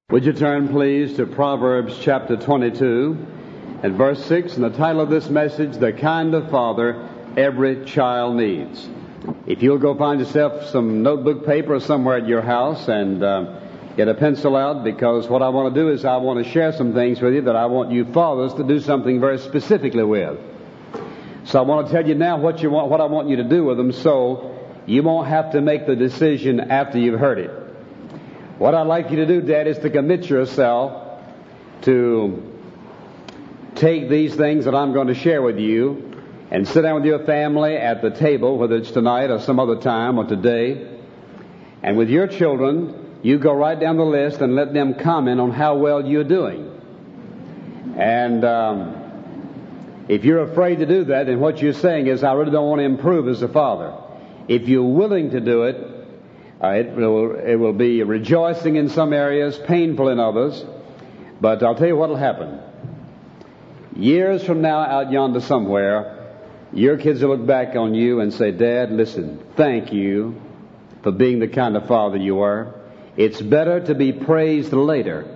Would you turn, please, to Proverbs chapter 22 and verse 6, and the title of this message, The Kind of Father Every Child Needs. If you'll go find yourself some notebook paper somewhere at your house and get a pencil out, because what I want to do is I want to share some things with you that I want you fathers to do something very specifically with. So I want to tell you now what I want you to do with them, so you won't have to make the decision after you've heard it. What I'd like you to do, Dad, is to commit yourself to take these things that I'm going to share with you and sit down with your family at the table, whether it's tonight or some other time or today. And with your children, you go right down the list and let them comment on how well you're doing. And if you're afraid to do that, then what you're saying is, I really don't want to improve as a father. If you're willing to do it, it will be rejoicing in some areas, painful in others. But I'll tell you what will happen. Years from now, out yonder somewhere, your kids will look back on you and say, Dad, listen, thank you for being the kind of father you are. It's better to be praised later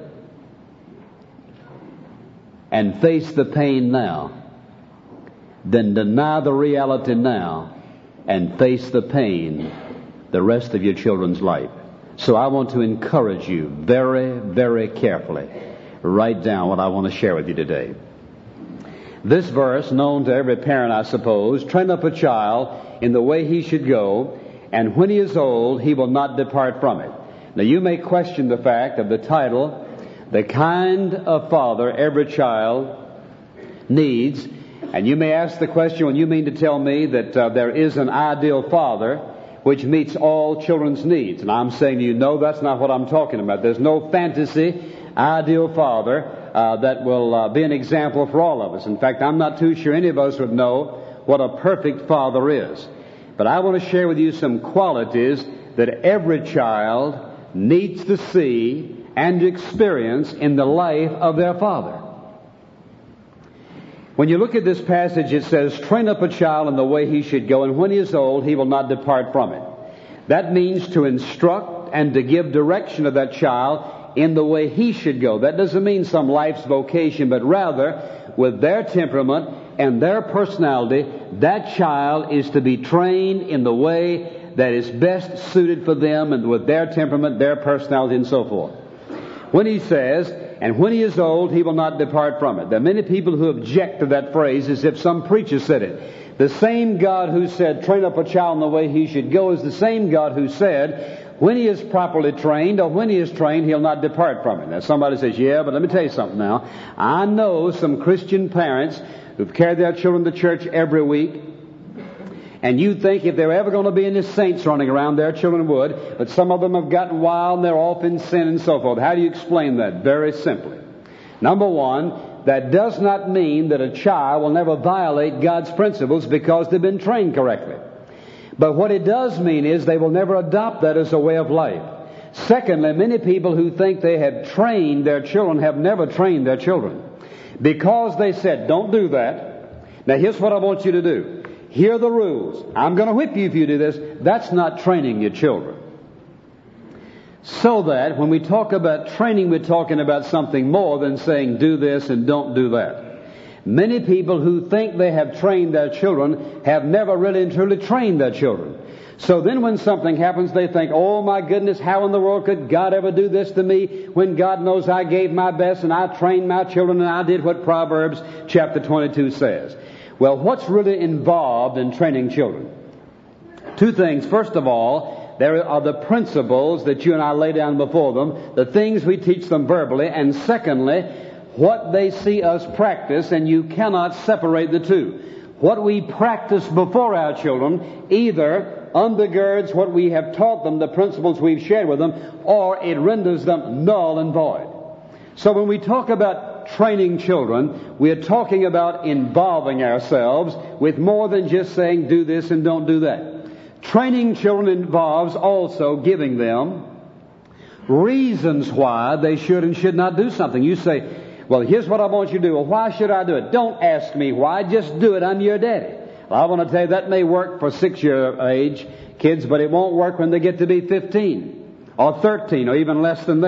and face the pain now than deny the reality now and face the pain the rest of your children's life. So I want to encourage you very, very carefully. Write down what I want to share with you today. This verse, known to every parent, I suppose, train up a child in the way he should go, and when he is old, he will not depart from it. Now you may question the fact of the title, The Kind of Father Every Child Needs, and you may ask the question, well, you mean to tell me that there is an ideal father which meets all children's needs? And I'm saying to you, no, that's not what I'm talking about. There's no fantasy ideal father that will be an example for all of us. In fact, I'm not too sure any of us would know what a perfect father is. But I want to share with you some qualities that every child needs to see and experience in the life of their father. When you look at this passage, it says, train up a child in the way he should go, and when he is old, he will not depart from it. That means to instruct and to give direction to that child in the way he should go. That doesn't mean some life's vocation, but rather, with their temperament and their personality, that child is to be trained in the way that is best suited for them and with their temperament, their personality, and so forth. When he says, and when he is old, he will not depart from it. There are many people who object to that phrase as if some preacher said it. The same God who said, train up a child in the way he should go, is the same God who said, when he is properly trained, or when he is trained, he'll not depart from it. Now somebody says, yeah, but let me tell you something now. I know some Christian parents who've carried their children to church every week, and you'd think if there were ever going to be any saints running around, their children would. But some of them have gotten wild and they're off in sin and so forth. How do you explain that? Very simply. Number one, that does not mean that a child will never violate God's principles because they've been trained correctly. But what it does mean is they will never adopt that as a way of life. Secondly, many people who think they have trained their children have never trained their children. Because they said, don't do that. Now here's what I want you to do. Here are the rules. I'm going to whip you if you do this. That's not training your children. So that when we talk about training, we're talking about something more than saying do this and don't do that. Many people who think they have trained their children have never really and truly trained their children. So then when something happens, they think, oh my goodness, how in the world could God ever do this to me when God knows I gave my best and I trained my children and I did what Proverbs chapter 22 says. Well, what's really involved in training children? Two things. First of all, there are the principles that you and I lay down before them, the things we teach them verbally, and secondly, what they see us practice, and you cannot separate the two. What we practice before our children either undergirds what we have taught them, the principles we've shared with them, or it renders them null and void. So when we talk about training children, we are talking about involving ourselves with more than just saying do this and don't do that. Training children involves also giving them reasons why they should and should not do something. You say, well, here's what I want you to do. Well, why should I do it? Don't ask me why. Just do it. I'm your daddy. Well, I want to tell you that may work for 6-year age kids, but it won't work when they get to be 15 or 13 or even less than that.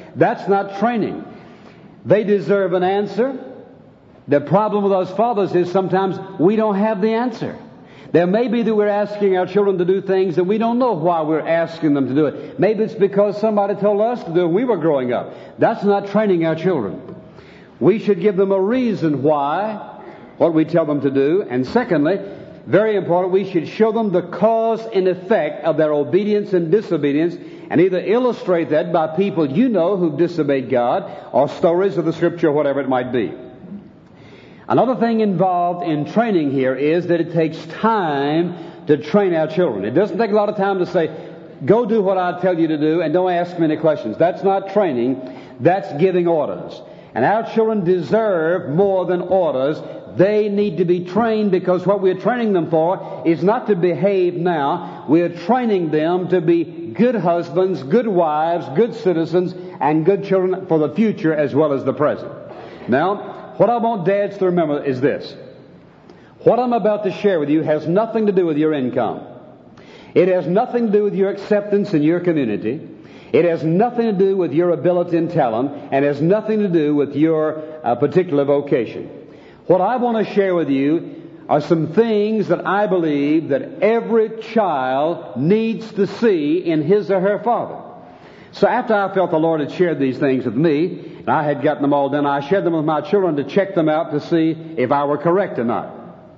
That's not training. They deserve an answer. The problem with us fathers is sometimes we don't have the answer. There may be that we're asking our children to do things that we don't know why we're asking them to do it. Maybe it's because somebody told us to do it when we were growing up. That's not training our children. We should give them a reason why, what we tell them to do. And secondly, very important, we should show them the cause and effect of their obedience and disobedience, and either illustrate that by people you know who've disobeyed God, or stories of the Scripture, whatever it might be. Another thing involved in training here is that it takes time to train our children. It doesn't take a lot of time to say, go do what I tell you to do and don't ask me any questions. That's not training. That's giving orders. And our children deserve more than orders. They need to be trained, because what we're training them for is not to behave now. We're training them to be good husbands, good wives, good citizens, and good children for the future as well as the present. Now, what I want dads to remember is this. What I'm about to share with you has nothing to do with your income. It has nothing to do with your acceptance in your community. It has nothing to do with your ability and talent, and has nothing to do with your particular vocation. What I want to share with you are some things that I believe that every child needs to see in his or her father. So after I felt the Lord had shared these things with me, and I had gotten them all done, I shared them with my children to check them out to see if I were correct or not.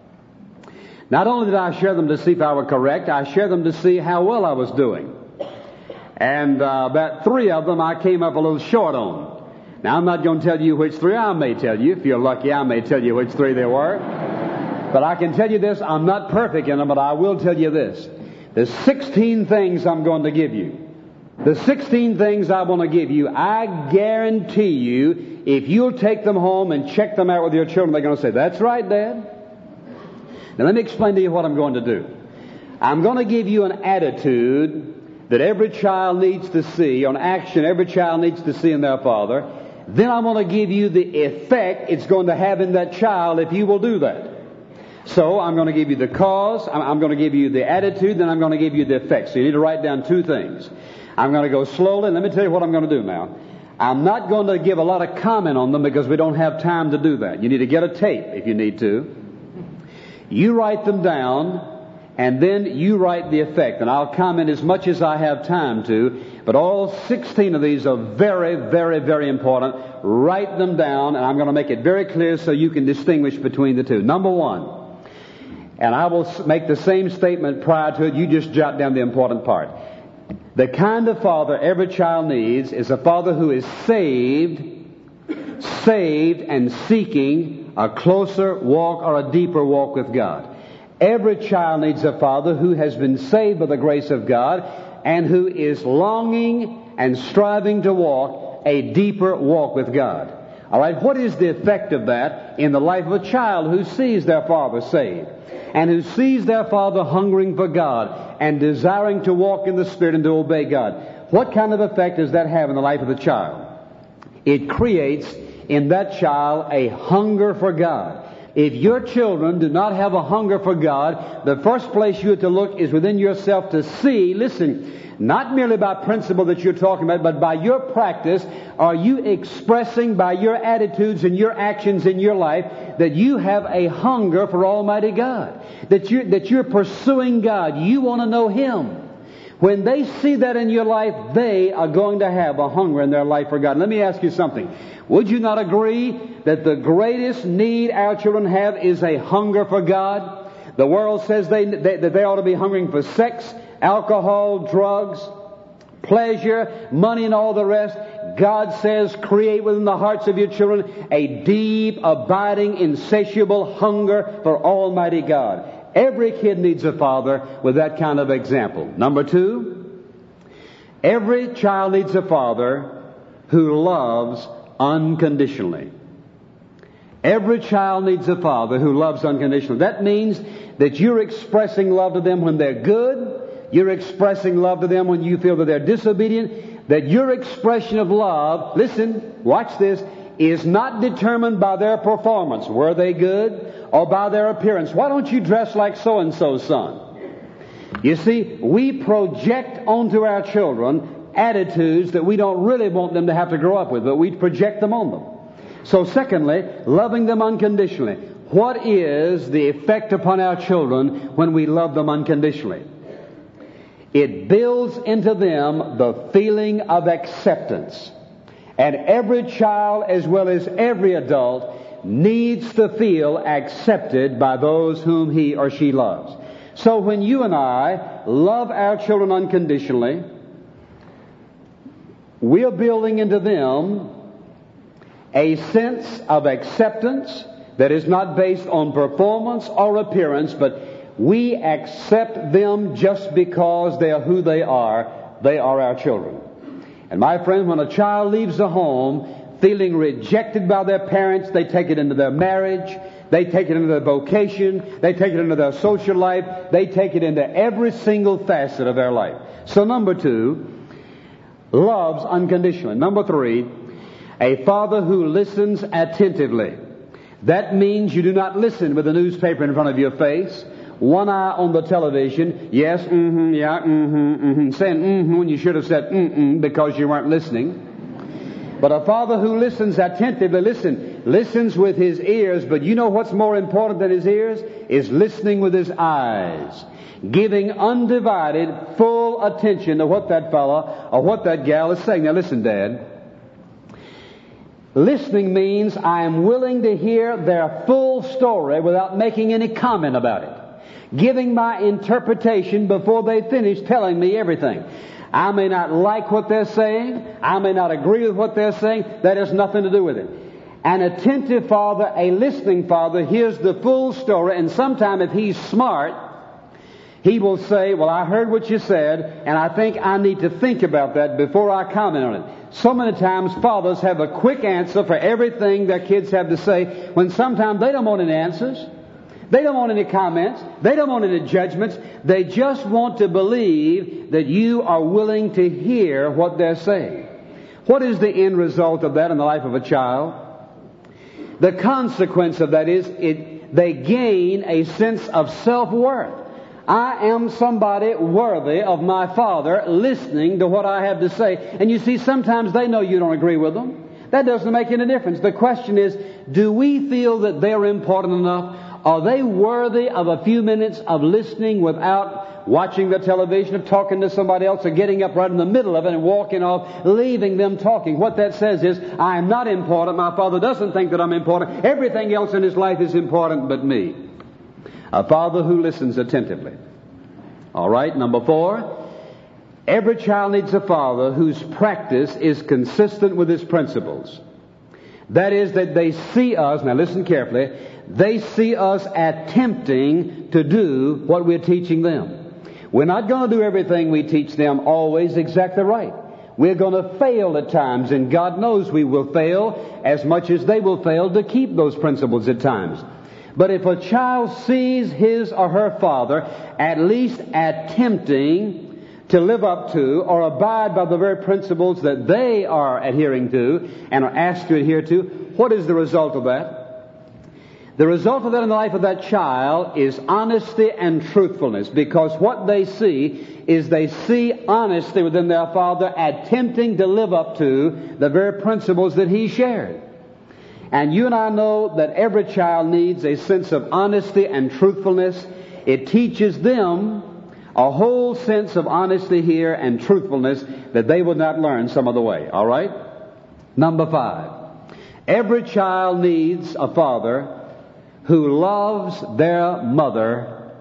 Not only did I share them to see if I were correct, I shared them to see how well I was doing. And about 3 of them I came up a little short on. Now, I'm not going to tell you which 3. I may tell you. If you're lucky, I may tell you which 3 they were. But I can tell you this, I'm not perfect in them, but I will tell you this. There's 16 things I'm going to give you. The 16 things I want to give you, I guarantee you, if you'll take them home and check them out with your children, they're going to say, that's right, Dad. Now, let me explain to you what I'm going to do. I'm going to give you an attitude that every child needs to see, an action every child needs to see in their father. Then I'm going to give you the effect it's going to have in that child if you will do that. So I'm going to give you the cause, I'm going to give you the attitude, then I'm going to give you the effect. So you need to write down 2 things. I'm going to go slowly, and let me tell you what I'm going to do now. I'm not going to give a lot of comment on them because we don't have time to do that. You need to get a tape if you need to. You write them down, and then you write the effect. And I'll comment as much as I have time to, but all 16 of these are very, very, very important. Write them down, and I'm going to make it very clear so you can distinguish between the 2. Number 1, and I will make the same statement prior to it. You just jot down the important part. The kind of father every child needs is a father who is saved and seeking a closer walk or a deeper walk with God. Every child needs a father who has been saved by the grace of God and who is longing and striving to walk a deeper walk with God. All right, what is the effect of that in the life of a child who sees their father saved and who sees their father hungering for God and desiring to walk in the Spirit and to obey God? What kind of effect does that have in the life of the child? It creates in that child a hunger for God. If your children do not have a hunger for God, the first place you have to look is within yourself to see, listen, not merely by principle that you're talking about, but by your practice, are you expressing by your attitudes and your actions in your life that you have a hunger for Almighty God? That you're pursuing God. You want to know Him. When they see that in your life, they are going to have a hunger in their life for God. Let me ask you something. Would you not agree that the greatest need our children have is a hunger for God? The world says that they ought to be hungering for sex, alcohol, drugs, pleasure, money, and all the rest. God says, create within the hearts of your children a deep, abiding, insatiable hunger for Almighty God. Every kid needs a father with that kind of example. Number 2, every child needs a father who loves unconditionally. Every child needs a father who loves unconditionally. That means that you're expressing love to them when they're good. You're expressing love to them when you feel that they're disobedient. That your expression of love, listen, watch this, is not determined by their performance. Were they good? Or by their appearance. Why don't you dress like so-and-so's son? You see, we project onto our children attitudes that we don't really want them to have to grow up with, but we project them on them. So secondly, loving them unconditionally. What is the effect upon our children when we love them unconditionally? It builds into them the feeling of acceptance. And every child, as well as every adult, needs to feel accepted by those whom he or she loves. So when you and I love our children unconditionally, we're building into them a sense of acceptance that is not based on performance or appearance, but we accept them just because they are who they are. They are our children. And my friend, when a child leaves the home feeling rejected by their parents, they take it into their marriage, they take it into their vocation, they take it into their social life, they take it into every single facet of their life. So number 2, loves unconditionally. Number 3, a father who listens attentively. That means you do not listen with a newspaper in front of your face, one eye on the television, yes, yeah, saying when you should have said because you weren't listening. But a father who listens attentively, listens with his ears, but you know what's more important than his ears? Is listening with his eyes. Giving undivided, full attention to what that fella or what that gal is saying. Now listen, Dad. Listening means I am willing to hear their full story without making any comment about it. Giving my interpretation before they finish telling me everything. I may not like what they're saying. I may not agree with what they're saying. That has nothing to do with it. An attentive father, a listening father, hears the full story, and sometime if he's smart, he will say, well, I heard what you said, and I think I need to think about that before I comment on it. So many times fathers have a quick answer for everything their kids have to say, when sometimes they don't want any answers. They don't want any comments. They don't want any judgments. They just want to believe that you are willing to hear what they're saying. What is the end result of that in the life of a child? The consequence of that is they gain a sense of self-worth. I am somebody worthy of my Father listening to what I have to say. And you see, sometimes they know you don't agree with them. That doesn't make any difference. The question is, do we feel that they're important enough? Are they worthy of a few minutes of listening without watching the television, or talking to somebody else, or getting up right in the middle of it and walking off, leaving them talking? What that says is, I am not important. My Father doesn't think that I'm important. Everything else in His life is important but me. A father who listens attentively. All right, number 4. Every child needs a father whose practice is consistent with his principles. That is, that they see us, now listen carefully, they see us attempting to do what we're teaching them. We're not going to do everything we teach them always exactly right. We're going to fail at times, and God knows we will fail as much as they will fail to keep those principles at times. But if a child sees his or her father at least attempting to live up to or abide by the very principles that they are adhering to and are asked to adhere to, what is the result of that? The result of that in the life of that child is honesty and truthfulness, because what they see is they see honesty within their father attempting to live up to the very principles that he shared. And you and I know that every child needs a sense of honesty and truthfulness. It teaches them a whole sense of honesty here and truthfulness that they would not learn some other way. All right? Number 5. Every child needs a father who loves their mother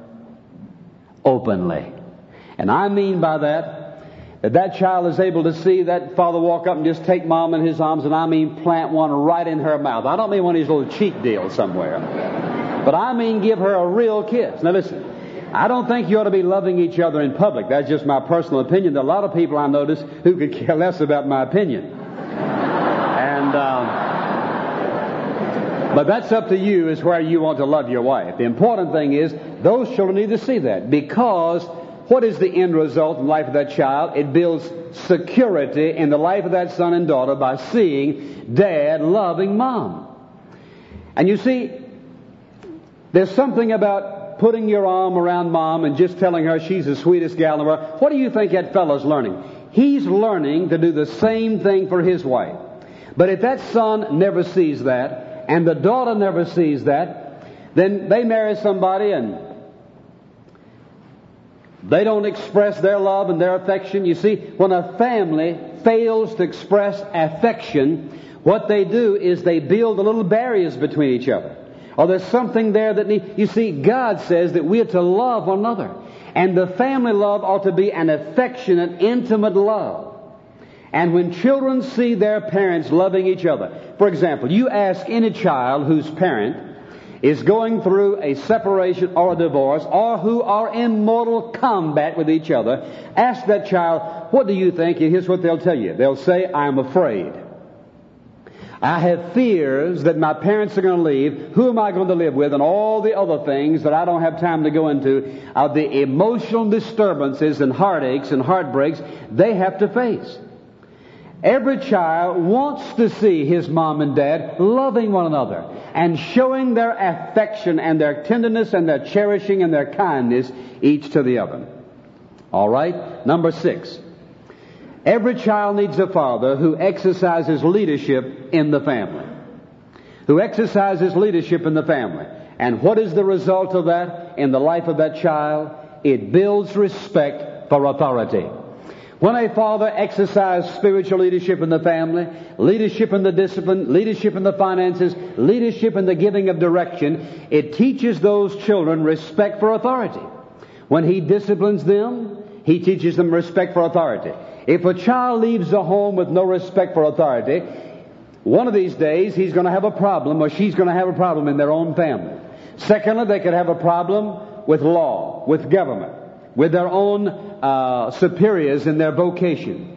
openly. And I mean by that child is able to see that father walk up and just take mom in his arms, and I mean plant one right in her mouth. I don't mean one of these little cheek deals somewhere. But I mean give her a real kiss. Now listen, I don't think you ought to be loving each other in public. That's just my personal opinion. There are a lot of people I notice who could care less about my opinion. But that's up to you, is where you want to love your wife. The important thing is those children need to see that, because what is the end result in the life of that child? It builds security in the life of that son and daughter by seeing dad loving mom. And you see, there's something about putting your arm around mom and just telling her she's the sweetest gal in the world. What do you think that fellow's learning? He's learning to do the same thing for his wife. But if that son never sees that, and the daughter never sees that, then they marry somebody and they don't express their love and their affection. You see, when a family fails to express affection, what they do is they build little barriers between each other. Or there's something there that needs... You see, God says that we are to love one another. And the family love ought to be an affectionate, intimate love. And when children see their parents loving each other... For example, you ask any child whose parent is going through a separation or a divorce, or who are in mortal combat with each other, ask that child, what do you think? And here's what they'll tell you. They'll say, I'm afraid. I have fears that my parents are going to leave. Who am I going to live with? And all the other things that I don't have time to go into are the emotional disturbances and heartaches and heartbreaks they have to face. Every child wants to see his mom and dad loving one another and showing their affection and their tenderness and their cherishing and their kindness each to the other. All right? Number 6. Every child needs a father who exercises leadership in the family. Who exercises leadership in the family. And what is the result of that in the life of that child? It builds respect for authority. When a father exercises spiritual leadership in the family, leadership in the discipline, leadership in the finances, leadership in the giving of direction, it teaches those children respect for authority. When he disciplines them, he teaches them respect for authority. If a child leaves the home with no respect for authority, one of these days he's going to have a problem, or she's going to have a problem in their own family. Secondly, they could have a problem with law, with government, with their own superiors in their vocation.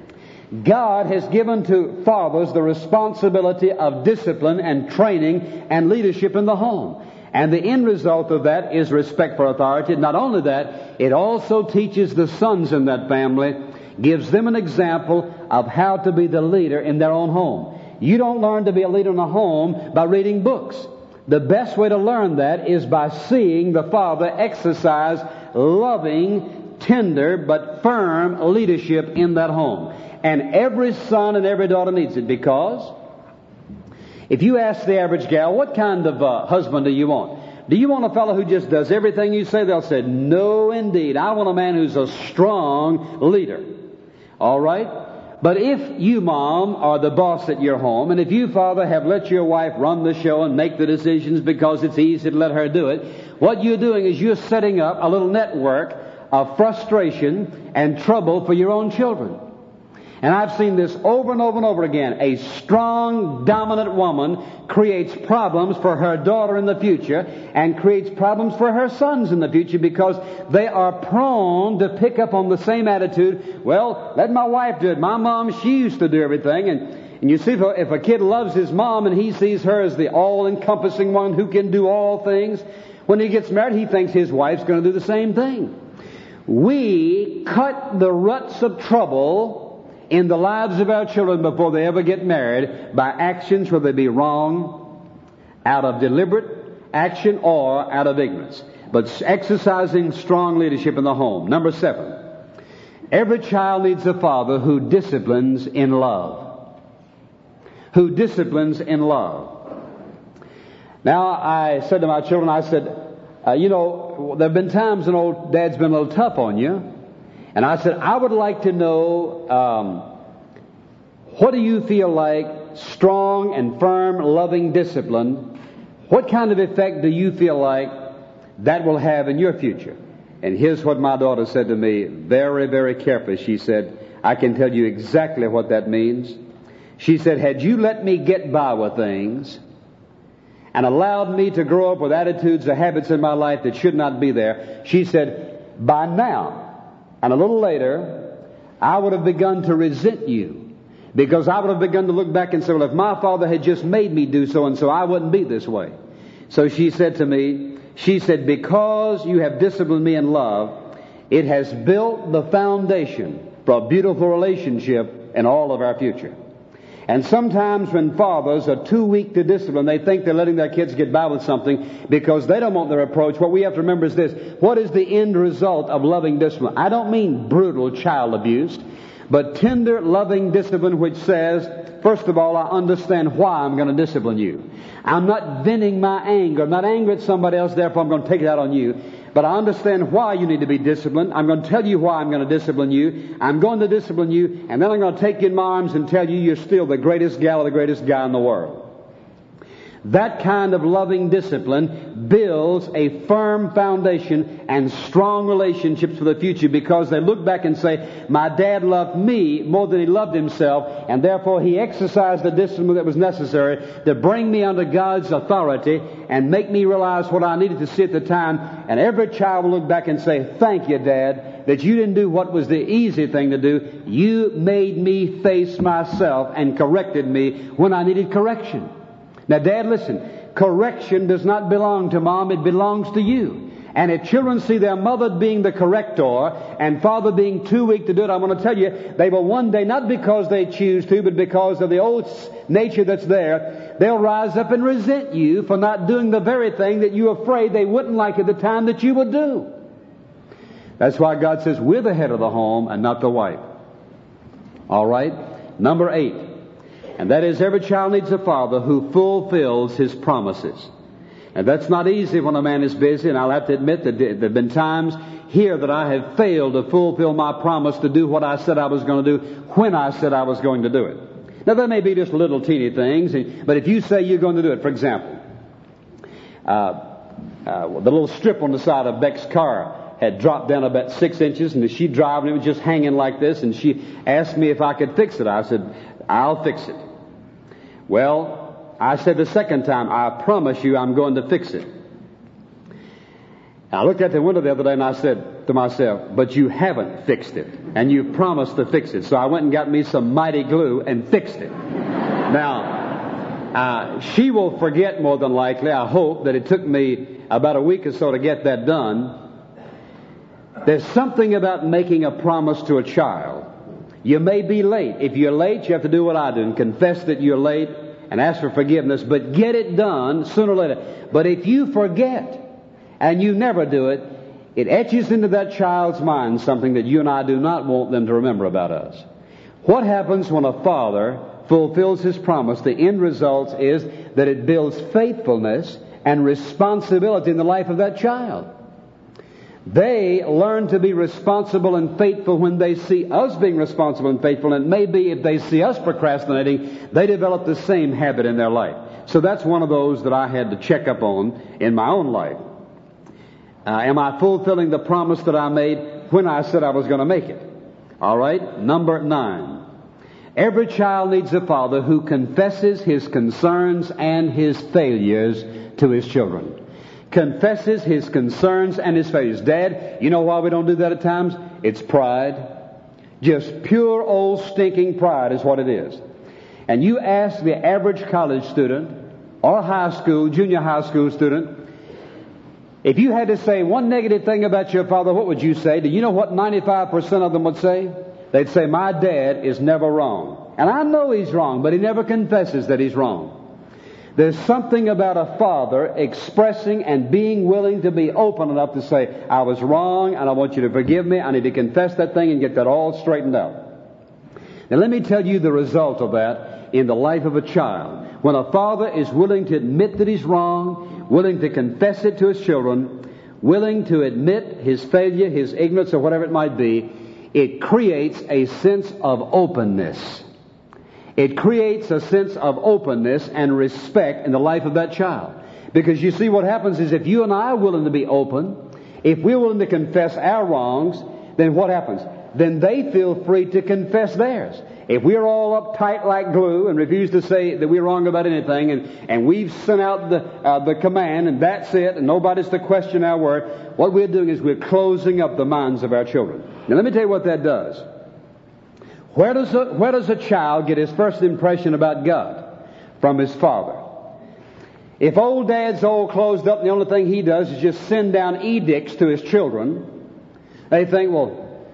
God has given to fathers the responsibility of discipline and training and leadership in the home. And the end result of that is respect for authority. Not only that, it also teaches the sons in that family, gives them an example of how to be the leader in their own home. You don't learn to be a leader in a home by reading books. The best way to learn that is by seeing the father exercise loving, tender, but firm leadership in that home. And every son and every daughter needs it, because if you ask the average gal, what kind of husband do you want? Do you want a fellow who just does everything you say? They'll say, no indeed. I want a man who's a strong leader. All right? But if you, mom, are the boss at your home, and if you, father, have let your wife run the show and make the decisions because it's easy to let her do it, what you're doing is you're setting up a little network of frustration and trouble for your own children. And I've seen this over and over and over again. A strong, dominant woman creates problems for her daughter in the future and creates problems for her sons in the future, because they are prone to pick up on the same attitude. Well, let my wife do it. My mom, she used to do everything. And you see, if a kid loves his mom and he sees her as the all-encompassing one who can do all things, when he gets married, he thinks his wife's going to do the same thing. We cut the ruts of trouble in the lives of our children before they ever get married by actions, whether they be wrong, out of deliberate action or out of ignorance. But exercising strong leadership in the home. Number 7. Every child needs a father who disciplines in love. Who disciplines in love. Now, I said to my children, I said, there have been times when old Dad's been a little tough on you. And I said, I would like to know, what do you feel like strong and firm, loving discipline, what kind of effect do you feel like that will have in your future? And here's what my daughter said to me, very, very carefully. She said, I can tell you exactly what that means. She said, had you let me get by with things and allowed me to grow up with attitudes or habits in my life that should not be there, she said, by now, and a little later, I would have begun to resent you, because I would have begun to look back and say, well, if my father had just made me do so and so, I wouldn't be this way. So she said to me, because you have disciplined me in love, it has built the foundation for a beautiful relationship in all of our future. And sometimes when fathers are too weak to discipline, they think they're letting their kids get by with something because they don't want their approach. What we have to remember is this. What is the end result of loving discipline? I don't mean brutal child abuse. but tender, loving discipline which says, first of all, I understand why I'm going to discipline you. I'm not venting my anger. I'm not angry at somebody else, therefore I'm going to take it out on you. But I understand why you need to be disciplined. I'm going to tell you why I'm going to discipline you. I'm going to discipline you, and then I'm going to take you in my arms and tell you you're still the greatest gal or the greatest guy in the world. That kind of loving discipline builds a firm foundation and strong relationships for the future, because they look back and say, my dad loved me more than he loved himself, and therefore he exercised the discipline that was necessary to bring me under God's authority and make me realize what I needed to see at the time. And every child will look back and say, thank you, Dad, that you didn't do what was the easy thing to do. You made me face myself and corrected me when I needed correction. Now, Dad, listen, correction does not belong to Mom, it belongs to you. And if children see their mother being the corrector and father being too weak to do it, I want to tell you, they will one day, not because they choose to, but because of the old nature that's there, they'll rise up and resent you for not doing the very thing that you're afraid they wouldn't like at the time that you would do. That's why God says we're the head of the home and not the wife. All right? Number 8. And that is, every child needs a father who fulfills his promises. And that's not easy when a man is busy, and I'll have to admit that there have been times here that I have failed to fulfill my promise to do what I said I was going to do when I said I was going to do it. Now, there may be just little teeny things, but if you say you're going to do it, for example, the little strip on the side of Beck's car had dropped down about 6 inches, and as she drove, it was just hanging like this, and she asked me if I could fix it. I said, I'll fix it. Well, I said the second time, I promise you I'm going to fix it. I looked at the window the other day and I said to myself, but you haven't fixed it, and you promised to fix it. So I went and got me some mighty glue and fixed it. Now, she will forget more than likely, I hope, that it took me about a week or so to get that done. There's something about making a promise to a child. You may be late. If you're late, you have to do what I do and confess that you're late and ask for forgiveness, but get it done sooner or later. But if you forget and you never do it, it etches into that child's mind something that you and I do not want them to remember about us. What happens when a father fulfills his promise? The end result is that it builds faithfulness and responsibility in the life of that child. They learn to be responsible and faithful when they see us being responsible and faithful, and maybe if they see us procrastinating, they develop the same habit in their life. So that's one of those that I had to check up on in my own life. Am I fulfilling the promise that I made when I said I was going to make it? All right, number 9. Every child needs a father who confesses his concerns and his failures to his children. Confesses his concerns and his failures. Dad, you know why we don't do that at times? It's pride. Just pure old stinking pride is what it is. And you ask the average college student or high school, junior high school student, if you had to say one negative thing about your father, what would you say? Do you know what 95% of them would say? They'd say, my dad is never wrong. And I know he's wrong, but he never confesses that he's wrong. There's something about a father expressing and being willing to be open enough to say, I was wrong and I want you to forgive me. I need to confess that thing and get that all straightened out. Now let me tell you the result of that in the life of a child. When a father is willing to admit that he's wrong, willing to confess it to his children, willing to admit his failure, his ignorance, or whatever it might be, it creates a sense of openness. It creates a sense of openness and respect in the life of that child. Because you see, what happens is if you and I are willing to be open, if we're willing to confess our wrongs, then what happens? Then they feel free to confess theirs. If we're all uptight like glue and refuse to say that we're wrong about anything, and we've sent out the command and that's it, and nobody's to question our word, what we're doing is we're closing up the minds of our children. Now let me tell you what that does. Where does a child get his first impression about God? From his father. If old dad's all closed up and the only thing he does is just send down edicts to his children, they think, well,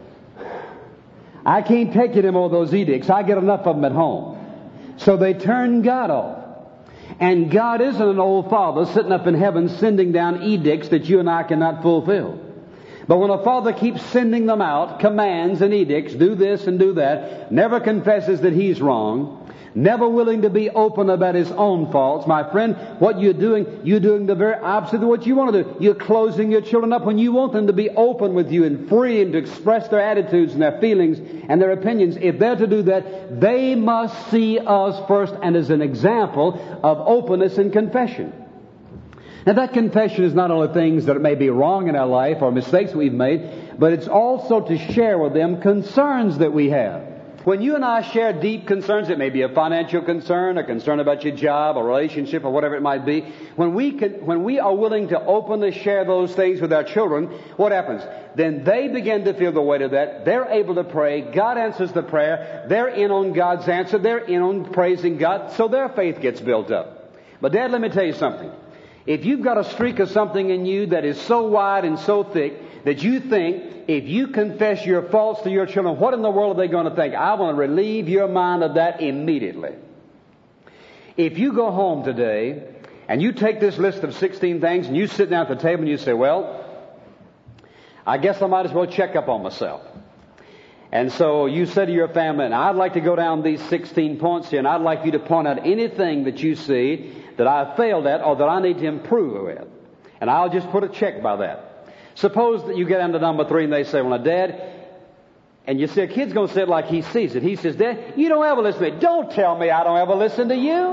I can't take any more of those edicts. I get enough of them at home. So they turn God off. And God isn't an old father sitting up in heaven sending down edicts that you and I cannot fulfill. But when a father keeps sending them out, commands and edicts, do this and do that, never confesses that he's wrong, never willing to be open about his own faults, my friend, what you're doing the very opposite of what you want to do. You're closing your children up when you want them to be open with you and free and to express their attitudes and their feelings and their opinions. If they're to do that, they must see us first and as an example of openness and confession. Now that confession is not only things that may be wrong in our life or mistakes we've made, but it's also to share with them concerns that we have. When you and I share deep concerns, it may be a financial concern, a concern about your job, a relationship, or whatever it might be. When we are willing to openly share those things with our children, what happens? Then they begin to feel the weight of that. They're able to pray. God answers the prayer. They're in on God's answer. They're in on praising God. So their faith gets built up. But Dad, let me tell you something. If you've got a streak of something in you that is so wide and so thick that you think if you confess your faults to your children, what in the world are they going to think? I want to relieve your mind of that immediately. If you go home today and you take this list of 16 things and you sit down at the table and you say, well, I guess I might as well check up on myself. And so you say to your family, and I'd like to go down these 16 points here, and I'd like you to point out anything that you see that I've failed at or that I need to improve with. And I'll just put a check by that. Suppose that you get down to number 3 and they say, well, now, Dad, and you see a kid's going to say it like he sees it. He says, Dad, you don't ever listen to me. Don't tell me I don't ever listen to you.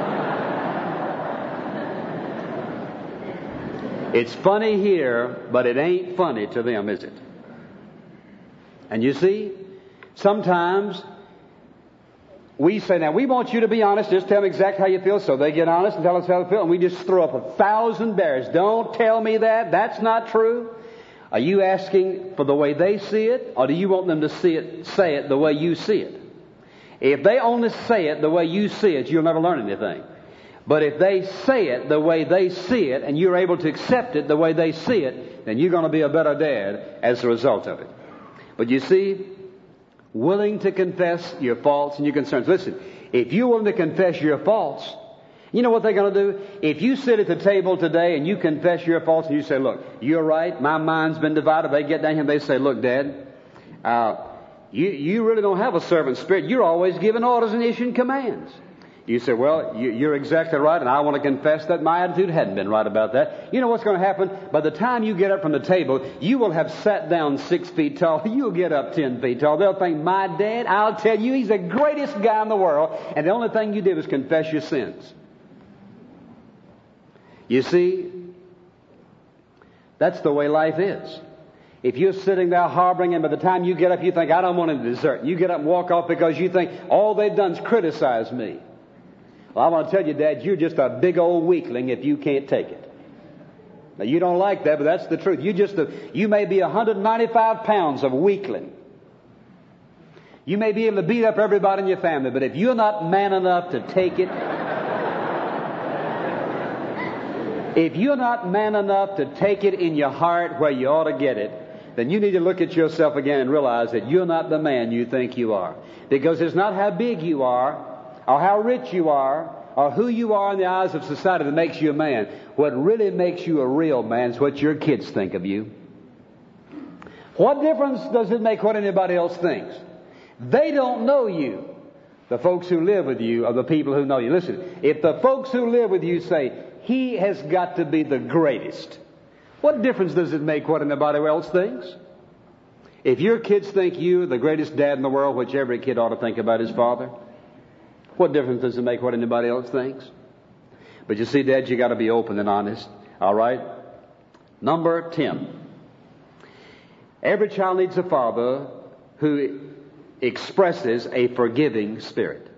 It's funny here, but it ain't funny to them, is it? And you see, sometimes we say, now, we want you to be honest. Just tell me exactly how you feel. So they get honest and tell us how they feel. And we just throw up 1,000 barriers. Don't tell me that. That's not true. Are you asking for the way they see it? Or do you want them to say it the way you see it? If they only say it the way you see it, you'll never learn anything. But if they say it the way they see it, and you're able to accept it the way they see it, then you're going to be a better dad as a result of it. But you see, willing to confess your faults and your concerns. Listen, if you're willing to confess your faults, you know what they're going to do? If you sit at the table today and you confess your faults and you say, look, you're right, my mind's been divided. They get down here and they say, look, Dad, you really don't have a servant spirit. You're always giving orders and issuing commands. You say, well, you're exactly right, and I want to confess that my attitude hadn't been right about that. You know what's going to happen? By the time you get up from the table, you will have sat down 6 feet tall. You'll get up 10 feet tall. They'll think, my dad, I'll tell you, he's the greatest guy in the world, and the only thing you did was confess your sins. You see, that's the way life is. If you're sitting there harboring, and by the time you get up, you think, I don't want any dessert. You get up and walk off because you think, all they've done is criticize me. Well, I want to tell you, Dad, you're just a big old weakling if you can't take it. Now, you don't like that, but that's the truth. You may be 195 pounds of weakling. You may be able to beat up everybody in your family, but if you're not man enough to take it, if you're not man enough to take it in your heart where you ought to get it, then you need to look at yourself again and realize that you're not the man you think you are. Because it's not how big you are, or how rich you are, or who you are in the eyes of society that makes you a man. What really makes you a real man is what your kids think of you. What difference does it make what anybody else thinks? They don't know you. The folks who live with you are the people who know you. Listen, if the folks who live with you say, he has got to be the greatest, what difference does it make what anybody else thinks? If your kids think you are the greatest dad in the world, which every kid ought to think about his father, what difference does it make what anybody else thinks? But you see, Dad, you got to be open and honest. All right? Number 10. Every child needs a father who expresses a forgiving spirit.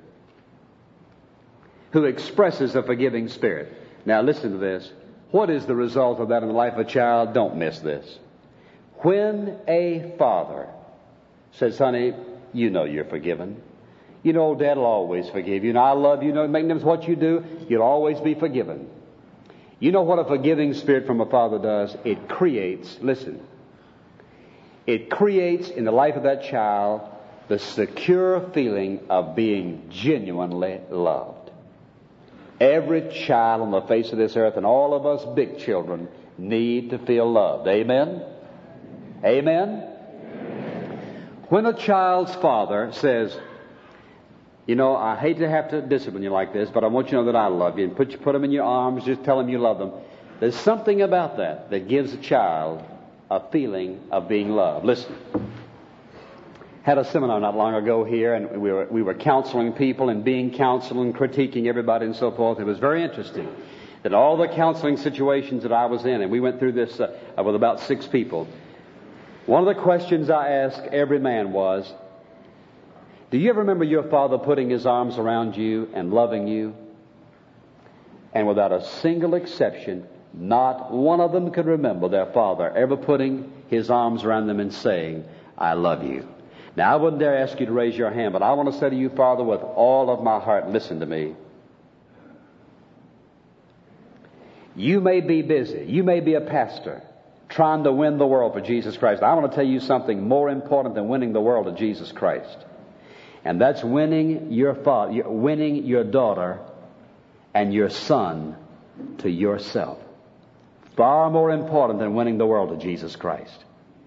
Who expresses a forgiving spirit. Now listen to this. What is the result of that in the life of a child? Don't miss this. When a father says, honey, you know you're forgiven. You know, Dad will always forgive you. And I love you. No matter what you do, you'll always be forgiven. You know what a forgiving spirit from a father does? It creates, listen, it creates in the life of that child the secure feeling of being genuinely loved. Every child on the face of this earth, and all of us big children, need to feel loved. Amen? Amen? When a child's father says, you know, I hate to have to discipline you like this, but I want you to know that I love you, and put them in your arms, just tell them you love them. There's something about that gives a child a feeling of being loved. Listen. Had a seminar not long ago here, and we were counseling people and being counseled and critiquing everybody and so forth. It was very interesting that all the counseling situations that I was in, and we went through this with about 6 people. One of the questions I asked every man was, do you ever remember your father putting his arms around you and loving you? And without a single exception, not one of them could remember their father ever putting his arms around them and saying, I love you. Now, I wouldn't dare ask you to raise your hand, but I want to say to you, Father, with all of my heart, listen to me. You may be busy. You may be a pastor trying to win the world for Jesus Christ. I want to tell you something more important than winning the world to Jesus Christ. And that's winning your father, winning your daughter and your son to yourself. Far more important than winning the world to Jesus Christ.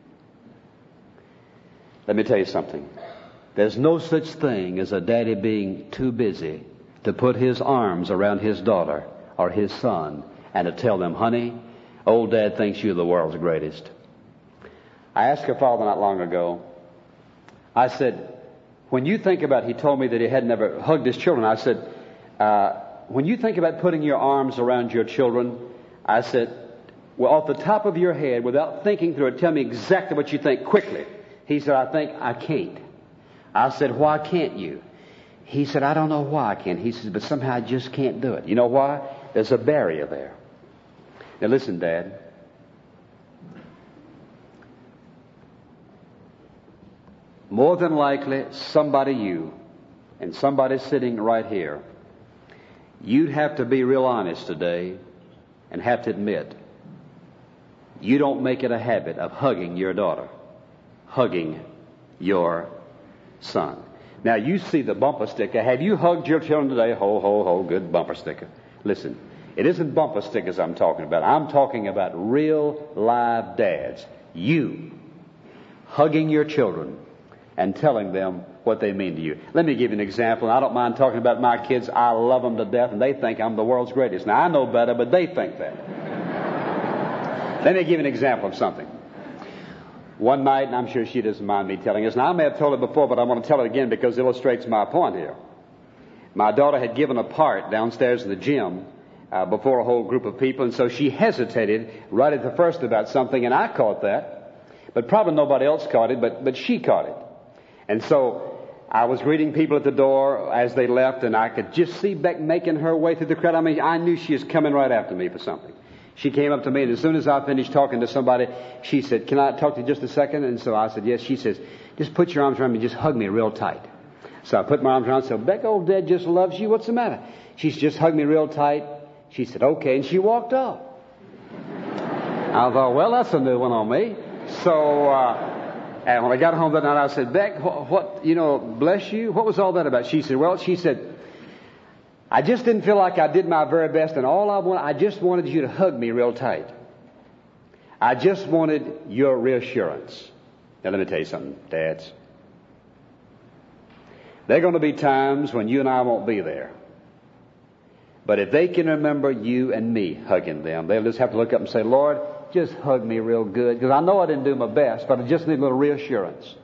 Let me tell you something. There's no such thing as a daddy being too busy to put his arms around his daughter or his son and to tell them, honey, old dad thinks you're the world's greatest. I asked a father not long ago, I said, when you think about, he told me that he had never hugged his children. I said, when you think about putting your arms around your children, I said, well, off the top of your head, without thinking through it, tell me exactly what you think quickly. He said, I think I can't. I said, why can't you? He said, I don't know why I can't. He says, but somehow I just can't do it. You know why? There's a barrier there. Now listen, Dad. More than likely, somebody sitting right here, you'd have to be real honest today and have to admit, you don't make it a habit of hugging your daughter, hugging your son. Now, you see the bumper sticker. Have you hugged your children today? Ho, ho, ho, good bumper sticker. Listen, it isn't bumper stickers I'm talking about. I'm talking about real, live dads. You hugging your children and telling them what they mean to you. Let me give you an example. I don't mind talking about my kids. I love them to death, and they think I'm the world's greatest. Now, I know better, but they think that. Let me give you an example of something. One night, and I'm sure she doesn't mind me telling this. Now, I may have told it before, but I want to tell it again because it illustrates my point here. My daughter had given a part downstairs in the gym before a whole group of people, and so she hesitated right at the first about something, and I caught that. But probably nobody else caught it, but she caught it. And so I was greeting people at the door as they left, and I could just see Beck making her way through the crowd. I mean, I knew she was coming right after me for something. She came up to me, and as soon as I finished talking to somebody, she said, can I talk to you just a second? And so I said, yes. She says, just put your arms around me, just hug me real tight. So I put my arms around her and said, Beck, old Dad just loves you. What's the matter? She just hugged me real tight. She said, okay, and she walked off. I thought, well, that's a new one on me. So, and when I got home that night, I said, Beck, what, bless you, what was all that about? She said, I just didn't feel like I did my very best, and I just wanted you to hug me real tight. I just wanted your reassurance. Now, let me tell you something, dads. There are going to be times when you and I won't be there. But if they can remember you and me hugging them, they'll just have to look up and say, Lord, just hug me real good, because I know I didn't do my best, but I just need a little reassurance.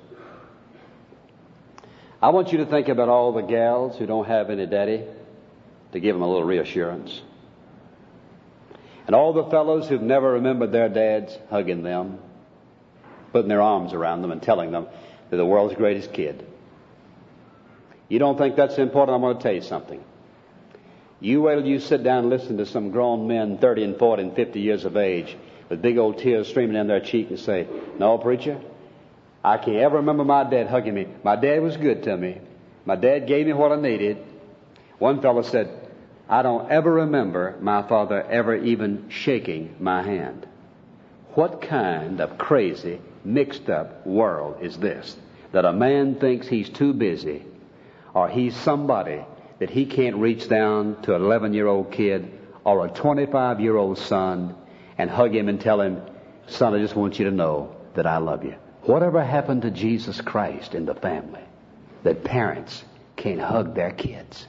I want you to think about all the gals who don't have any daddy to give them a little reassurance. And all the fellows who've never remembered their dads hugging them, putting their arms around them and telling them they're the world's greatest kid. You don't think that's important? I'm going to tell you something. You wait till you sit down and listen to some grown men 30 and 40 and 50 years of age with big old tears streaming down their cheek and say, no, preacher, I can't ever remember my dad hugging me. My dad was good to me. My dad gave me what I needed. One fellow said, I don't ever remember my father ever even shaking my hand. What kind of crazy, mixed up world is this? That a man thinks he's too busy or he's somebody that he can't reach down to an 11-year-old kid or a 25-year-old son and hug him and tell him, son, I just want you to know that I love you. Whatever happened to Jesus Christ in the family that parents can't hug their kids?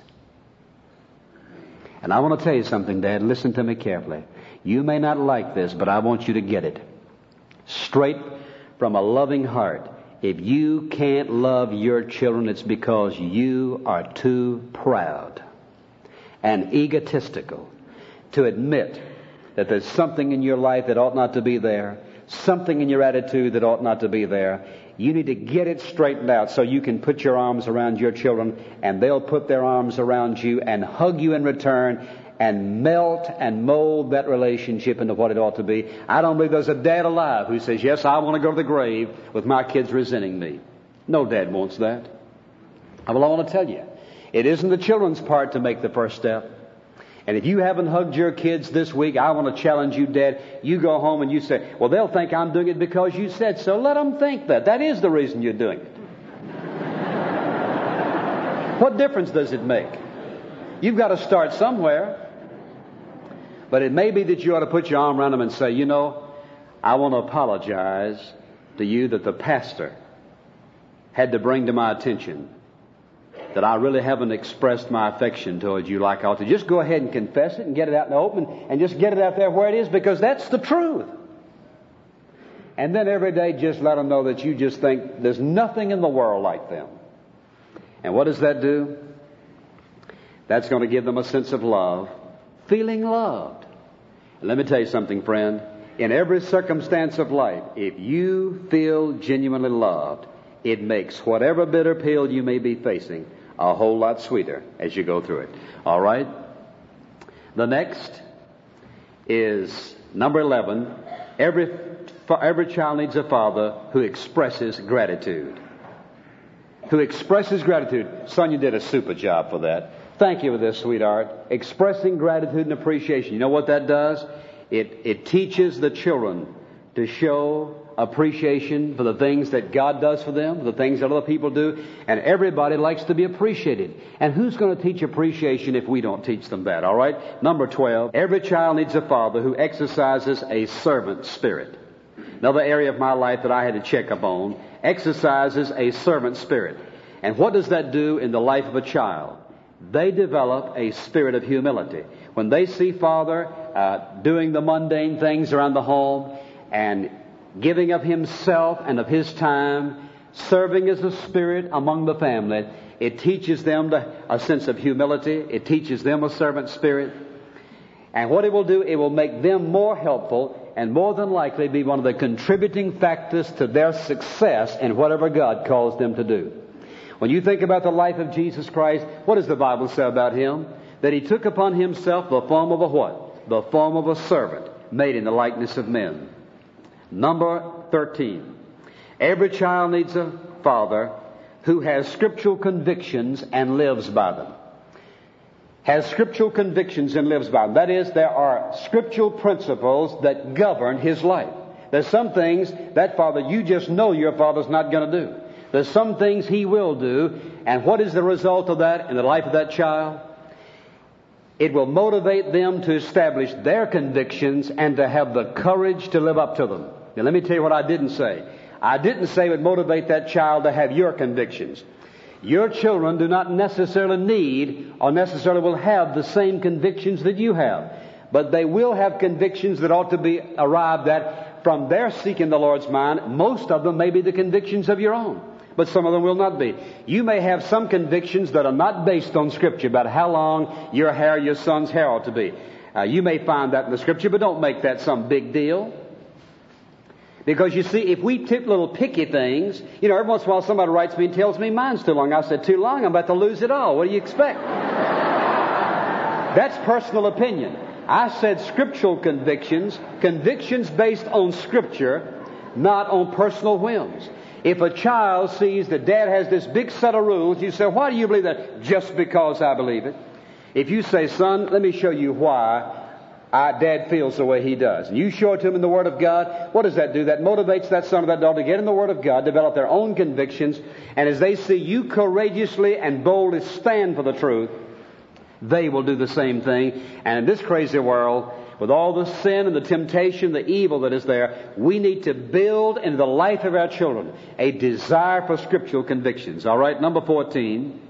And I want to tell you something, Dad. Listen to me carefully. You may not like this, but I want you to get it. Straight from a loving heart. If you can't love your children, it's because you are too proud and egotistical to admit that there's something in your life that ought not to be there, something in your attitude that ought not to be there. You need to get it straightened out so you can put your arms around your children and they'll put their arms around you and hug you in return and melt and mold that relationship into what it ought to be. I don't believe there's a dad alive who says, yes, I want to go to the grave with my kids resenting me. No dad wants that. Well, I want to tell you, it isn't the children's part to make the first step. And if you haven't hugged your kids this week, I want to challenge you, Dad. You go home and you say, well, they'll think I'm doing it because you said so. Let them think that. That is the reason you're doing it. What difference does it make? You've got to start somewhere. But it may be that you ought to put your arm around them and say, you know, I want to apologize to you that the pastor had to bring to my attention that I really haven't expressed my affection towards you like I ought to. Just go ahead and confess it and get it out in the open and just get it out there where it is, because that's the truth. And then every day just let them know that you just think there's nothing in the world like them. And what does that do? That's going to give them a sense of love, feeling loved. And let me tell you something, friend. In every circumstance of life, if you feel genuinely loved, it makes whatever bitter pill you may be facing a whole lot sweeter as you go through it. All right? The next is number 11. Every child needs a father who expresses gratitude. Who expresses gratitude. Son, you did a super job for that. Thank you for this, sweetheart. Expressing gratitude and appreciation. You know what that does? It teaches the children to show appreciation for the things that God does for them, the things that other people do, and everybody likes to be appreciated. And who's going to teach appreciation if we don't teach them that, all right? Number 12, every child needs a father who exercises a servant spirit. Another area of my life that I had to check up on, exercises a servant spirit. And what does that do in the life of a child? They develop a spirit of humility. When they see father doing the mundane things around the home and giving of himself and of his time, serving as a spirit among the family, it teaches them a sense of humility. It teaches them a servant spirit. And what it will do, it will make them more helpful and more than likely be one of the contributing factors to their success in whatever God calls them to do. When you think about the life of Jesus Christ, what does the Bible say about Him? That He took upon Himself the form of a what? The form of a servant, made in the likeness of men. Number 13. Every child needs a father who has scriptural convictions and lives by them. Has scriptural convictions and lives by them. That is, there are scriptural principles that govern his life. There's some things that father, you just know your father's not going to do. There's some things he will do. And what is the result of that in the life of that child? It will motivate them to establish their convictions and to have the courage to live up to them. Now, let me tell you what I didn't say. I didn't say it would motivate that child to have your convictions. Your children do not necessarily need or necessarily will have the same convictions that you have. But they will have convictions that ought to be arrived at from their seeking the Lord's mind. Most of them may be the convictions of your own, but some of them will not be. You may have some convictions that are not based on Scripture about how long your hair, your son's hair ought to be. You may find that in the Scripture, but don't make that some big deal. Because you see, if we tip little picky things, every once in a while somebody writes me and tells me mine's too long. I said, too long? I'm about to lose it all. What do you expect? That's personal opinion. I said scriptural convictions based on Scripture, not on personal whims. If a child sees that Dad has this big set of rules, you say, why do you believe that? Just because I believe it. If you say, son, let me show you why Dad feels the way he does, and you show it to him in the Word of God, what does that do? That motivates that son or that daughter to get in the Word of God, develop their own convictions, and as they see you courageously and boldly stand for the truth, they will do the same thing. And in this crazy world, with all the sin and the temptation, the evil that is there, we need to build into the life of our children a desire for scriptural convictions. All right, number 14.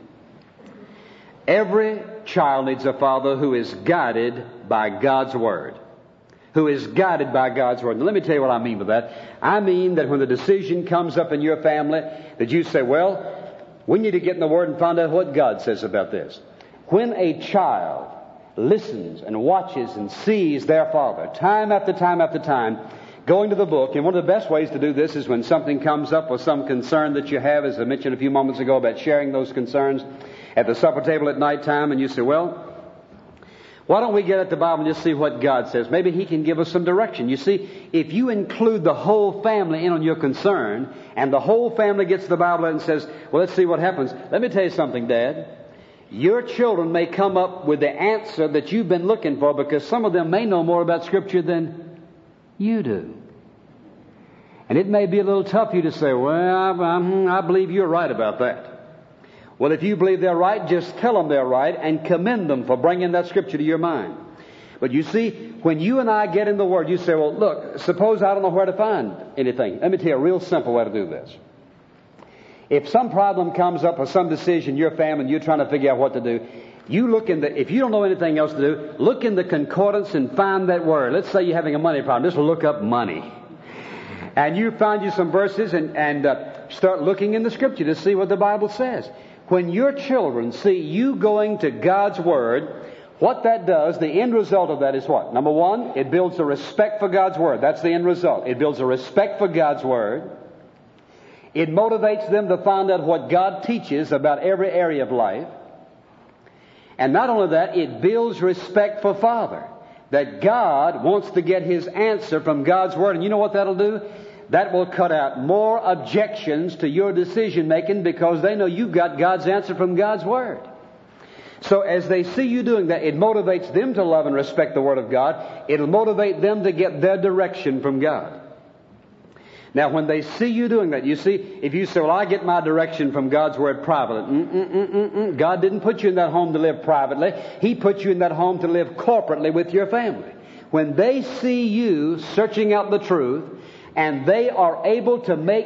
Every child needs a father who is guided by God's Word. Who is guided by God's Word. Now let me tell you what I mean by that. I mean that when the decision comes up in your family, that you say, well, we need to get in the Word and find out what God says about this. When a child listens and watches and sees their father, time after time after time, going to the book, and one of the best ways to do this is when something comes up with some concern that you have, as I mentioned a few moments ago about sharing those concerns at the supper table at night time, and you say, well, why don't we get at the Bible and just see what God says? Maybe He can give us some direction. You see, if you include the whole family in on your concern, and the whole family gets the Bible and says, well, let's see what happens. Let me tell you something, Dad. Your children may come up with the answer that you've been looking for, because some of them may know more about Scripture than you do. And it may be a little tough for you to say, well, I believe you're right about that. Well, if you believe they're right, just tell them they're right and commend them for bringing that Scripture to your mind. But you see, when you and I get in the Word, you say, well, look, suppose I don't know where to find anything. Let me tell you a real simple way to do this. If some problem comes up or some decision, your family, and you're trying to figure out what to do, you look in if you don't know anything else to do, look in the concordance and find that word. Let's say you're having a money problem. Just look up money. And you find you some verses and start looking in the Scripture to see what the Bible says. When your children see you going to God's Word, what that does, the end result of that is what? Number one, it builds a respect for God's Word. That's the end result. It builds a respect for God's Word. It motivates them to find out what God teaches about every area of life. And not only that, it builds respect for Father. That God wants to get His answer from God's Word. And you know what that'll do? That will cut out more objections to your decision making, because they know you've got God's answer from God's Word. So as they see you doing that, it motivates them to love and respect the Word of God. It'll motivate them to get their direction from God. Now, when they see you doing that, you see, if you say, well, I get my direction from God's Word privately. God didn't put you in that home to live privately. He put you in that home to live corporately with your family. When they see you searching out the truth, and they are able to make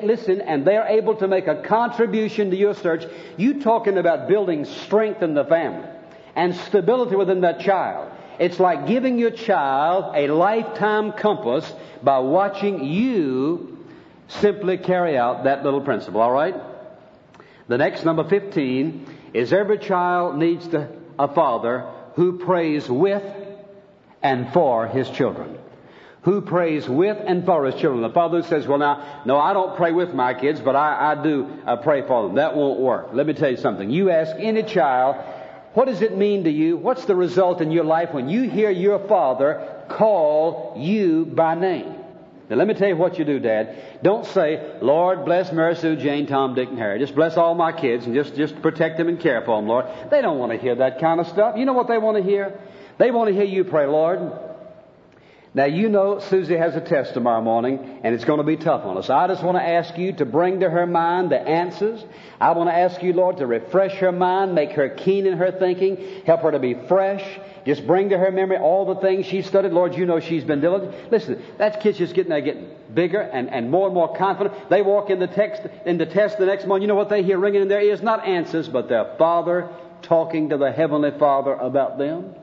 a contribution to your search, you talking about building strength in the family and stability within that child. It's like giving your child a lifetime compass by watching you simply carry out that little principle. All right? The next, number 15, is every child needs a father who prays with and for his children. Who prays with and for his children. The father says, well, now, no, I don't pray with my kids, but I do pray for them. That won't work. Let me tell you something. You ask any child, what does it mean to you? What's the result in your life when you hear your father call you by name? Now, let me tell you what you do, Dad. Don't say, Lord, bless Mary Sue, Jane, Tom, Dick, and Harry. Just bless all my kids and just protect them and care for them, Lord. They don't want to hear that kind of stuff. You know what they want to hear? They want to hear you pray, Lord. Now, you know Susie has a test tomorrow morning, and it's going to be tough on us. I just want to ask you to bring to her mind the answers. I want to ask you, Lord, to refresh her mind, make her keen in her thinking, help her to be fresh. Just bring to her memory all the things she studied. Lord, you know she's been diligent. Listen, that kid's just getting bigger and more confident. They walk in the test the next morning. You know what they hear ringing in their ears? Not answers, but their Father talking to the Heavenly Father about them.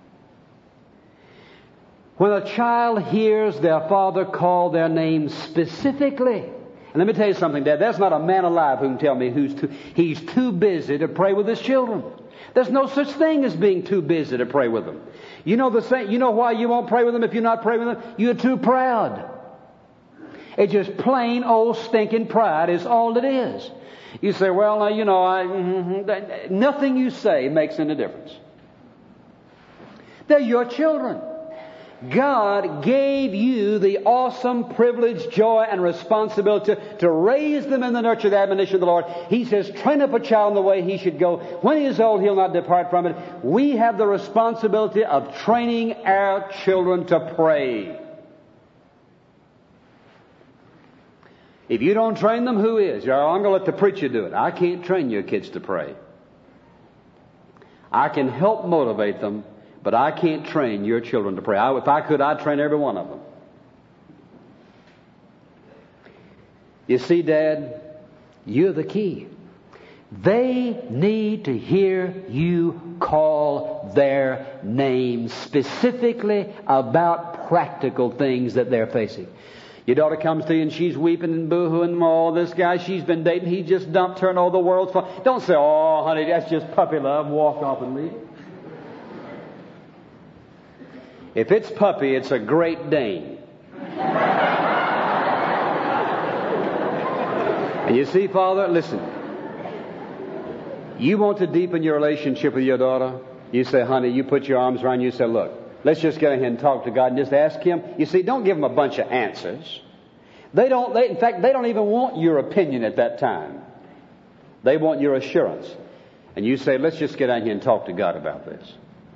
When a child hears their father call their name specifically, and let me tell you something, Dad, there's not a man alive who can tell me he's too busy to pray with his children. There's no such thing as being too busy to pray with them. You know why you won't pray with them if you're not praying with them? You're too proud. It's just plain old stinking pride is all it is. You say, well, nothing you say makes any difference. They're your children. God gave you the awesome privilege, joy, and responsibility to raise them in the nurture, the admonition of the Lord. He says, train up a child in the way he should go. When he is old, he'll not depart from it. We have the responsibility of training our children to pray. If you don't train them, who is? I'm going to let the preacher do it. I can't train your kids to pray. I can help motivate them, but I can't train your children to pray. If I could, I'd train every one of them. You see, Dad, you're the key. They need to hear you call their names specifically about practical things that they're facing. Your daughter comes to you and she's weeping and boo-hooing, oh, this guy she's been dating, he just dumped her and all the world's fun. Don't say, oh, honey, that's just puppy love. Walk off and leave. If it's puppy, it's a Great Dane. And you see, Father, listen. You want to deepen your relationship with your daughter? You say, honey, you put your arms around you, you say, look, let's just get ahead and talk to God and just ask Him. You see, don't give them a bunch of answers. In fact, they don't even want your opinion at that time. They want your assurance. And you say, let's just get out here and talk to God about this.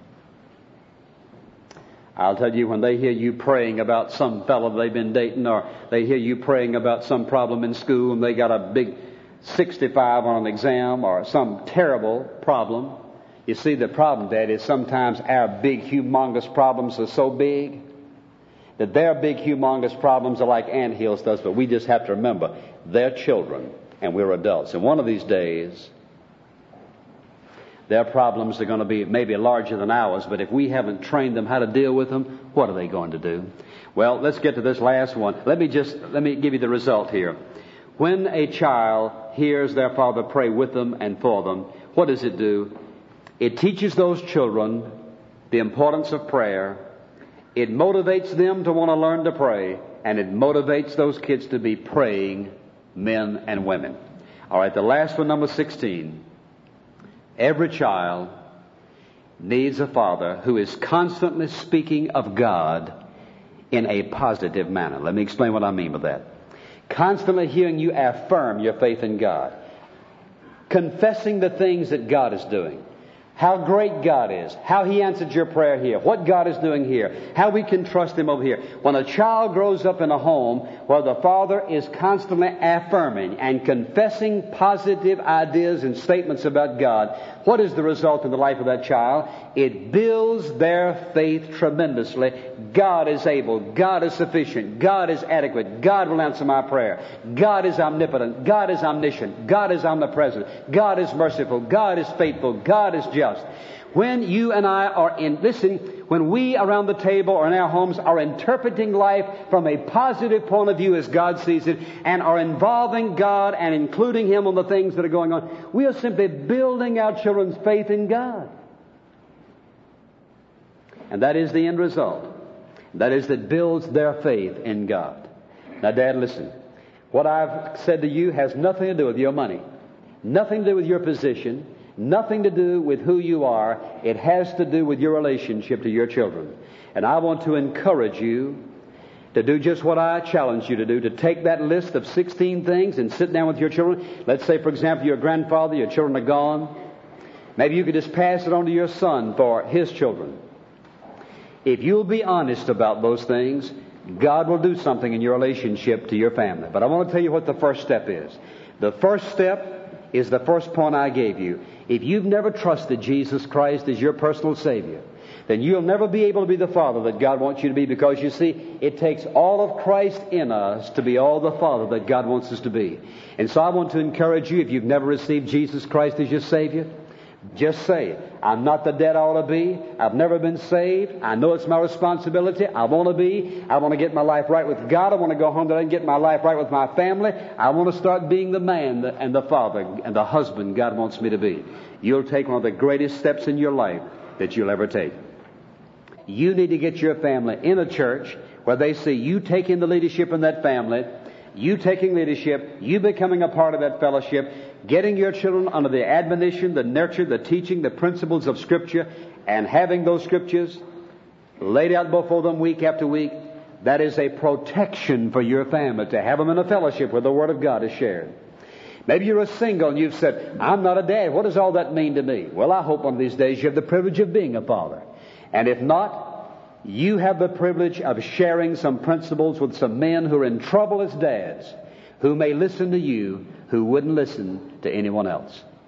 I'll tell you, when they hear you praying about some fellow they've been dating, or they hear you praying about some problem in school and they got a big 65 on an exam or some terrible problem. You see, the problem, Dad, is sometimes our big, humongous problems are so big that their big, humongous problems are like anthills to us, but we just have to remember, they're children and we're adults. And one of these days, their problems are going to be maybe larger than ours, but if we haven't trained them how to deal with them, what are they going to do? Well, let's get to this last one. Let me give you the result here. When a child hears their father pray with them and for them, what does it do? It teaches those children the importance of prayer. It motivates them to want to learn to pray, and it motivates those kids to be praying men and women. All right, the last one, number 16. Every child needs a father who is constantly speaking of God in a positive manner. Let me explain what I mean by that. Constantly hearing you affirm your faith in God. Confessing the things that God is doing. How great God is. How He answered your prayer here. What God is doing here. How we can trust Him over here. When a child grows up in a home where the father is constantly affirming and confessing positive ideas and statements about God, what is the result in the life of that child? It builds their faith tremendously. God is able. God is sufficient. God is adequate. God will answer my prayer. God is omnipotent. God is omniscient. God is omnipresent. God is merciful. God is faithful. God is just. When you and I are when we around the table or in our homes are interpreting life from a positive point of view as God sees it, and are involving God and including Him on the things that are going on, we are simply building our children's faith in God. And that is the end result. That is, that builds their faith in God. Now, Dad, listen. What I've said to you has nothing to do with your money. Nothing to do with your position. Nothing to do with who you are. It has to do with your relationship to your children. And I want to encourage you to do just what I challenge you to do, to take that list of 16 things and sit down with your children. Let's say, for example, your grandfather, your children are gone. Maybe you could just pass it on to your son for his children. If you'll be honest about those things, God will do something in your relationship to your family. But I want to tell you what the first step is. The first step is the first point I gave you. If you've never trusted Jesus Christ as your personal Savior, then you'll never be able to be the father that God wants you to be, because, you see, it takes all of Christ in us to be all the father that God wants us to be. And so I want to encourage you, if you've never received Jesus Christ as your Savior, just say, I'm not the dad I ought to be. I've never been saved. I know it's my responsibility. I want to be. I want to get my life right with God. I want to go home today and get my life right with my family. I want to start being the man and the father and the husband God wants me to be. You'll take one of the greatest steps in your life that you'll ever take. You need to get your family in a church where they see you taking the leadership in that family, you taking leadership, you becoming a part of that fellowship, getting your children under the admonition, the nurture, the teaching, the principles of Scripture, and having those Scriptures laid out before them week after week. That is a protection for your family, to have them in a fellowship where the Word of God is shared. Maybe you're a single and you've said, I'm not a dad. What does all that mean to me? Well, I hope one of these days you have the privilege of being a father. And if not, you have the privilege of sharing some principles with some men who are in trouble as dads, who may listen to you, who wouldn't listen to anyone else.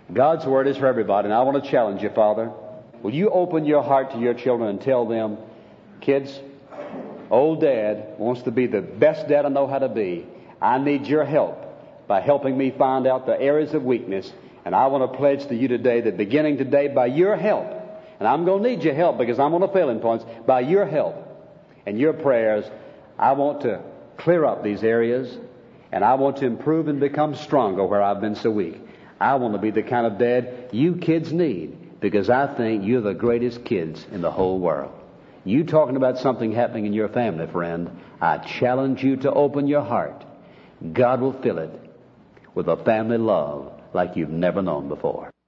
God's Word is for everybody, and I want to challenge you, Father. Will you open your heart to your children and tell them, kids, old Dad wants to be the best dad I know how to be. I need your help by helping me find out the areas of weakness, and I want to pledge to you today that beginning today, by your help, and I'm going to need your help because I'm on a failing point, by your help and your prayers, I want to clear up these areas, and I want to improve and become stronger where I've been so weak. I want to be the kind of dad you kids need, because I think you're the greatest kids in the whole world. You talking about something happening in your family, friend, I challenge you to open your heart. God will fill it with a family love like you've never known before.